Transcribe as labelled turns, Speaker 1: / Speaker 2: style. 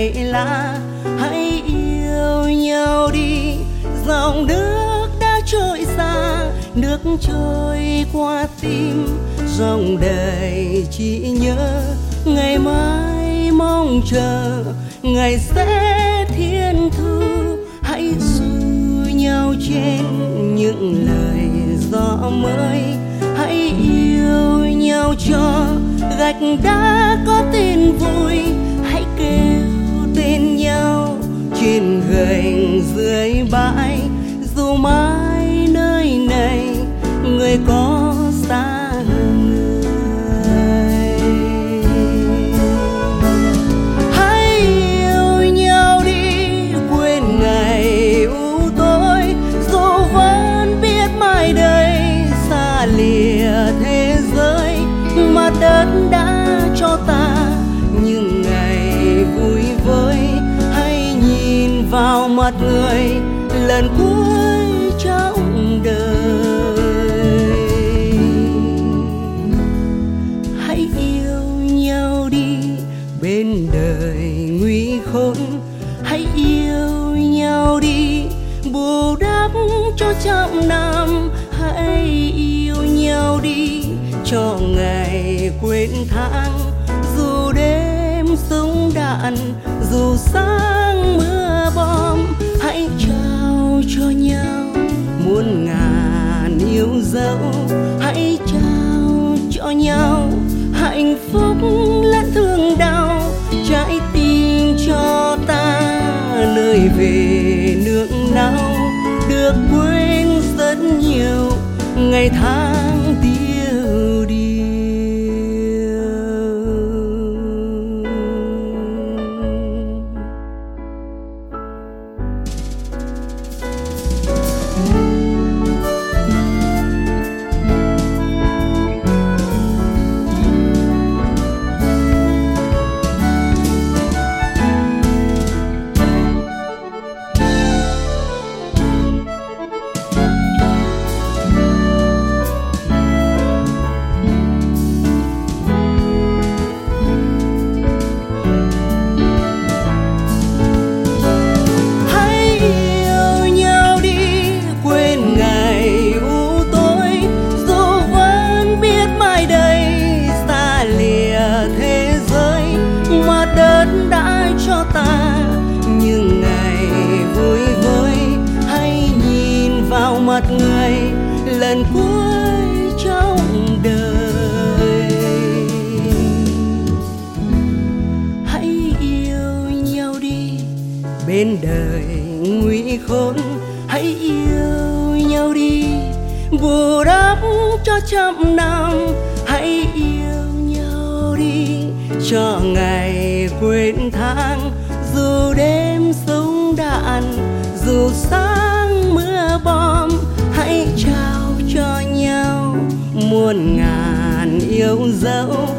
Speaker 1: hay lá, hãy yêu nhau đi. Dòng nước đã trôi xa, nước trôi qua tim, dòng đời chỉ nhớ ngày mai mong chờ ngày sẽ thiên thu. Hãy ru nhau trên những lời gió mới, hãy yêu nhau cho gạch đá có tên vui. Hãy kêu tên nhau trên gành dưới bãi, dù mãi nơi này người có xa người. Hãy yêu nhau đi, quên ngày u tối, dù vẫn biết mai đây xa lìa thế giới. Mà đất đã cho ta những ngày vui với, hãy nhìn vào mặt người lần cuối trong đời. Hãy yêu nhau đi, bên đời nguy khốn, hãy yêu nhau đi, bù đắp cho trăm năm. Hãy yêu nhau đi, cho ngày quên tháng, dù đêm súng đạn, dù sáng mưa bom. Hãy trao cho nhau muôn ngàn yêu dấu, hãy trao cho nhau hạnh phúc lẫn thương đau. Trái tim cho ta nơi về nước nào, được quên rất nhiều ngày tháng tiêu đi. Mặt người lần cuối trong đời. Hãy yêu nhau đi, bên đời nguy khốn, hãy yêu nhau đi, bù đắp cho trăm năm. Hãy yêu nhau đi, cho ngày quên tháng, dù đêm súng đạn, dù sáng mưa bom. Hãy trao cho nhau muôn ngàn yêu dấu,